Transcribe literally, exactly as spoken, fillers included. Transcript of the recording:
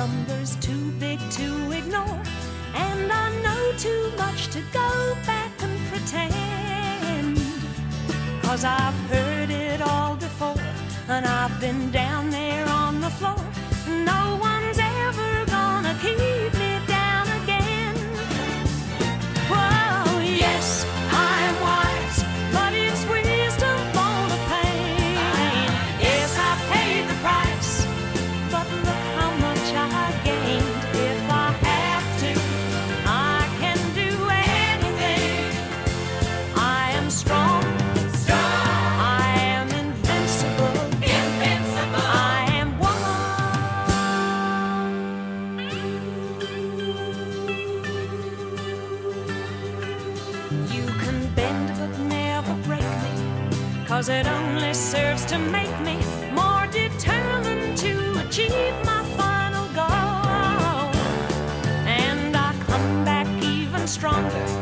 number's too big to ignore, and I know too much to go back and pretend. 'Cause I've heard it all before, and I've been down there on the floor. No one's ever gonna keep me down again. Whoa, yes, I'm wise, but it's wisdom for the pain. Yes, I paid the price, but look how much I gained. If I have to, I can do anything. I am strong, strong. I am invincible, invincible. I am one. You can bend but never break me, 'cause it only serves to make me more determined to achieve my final goal. And I come back even stronger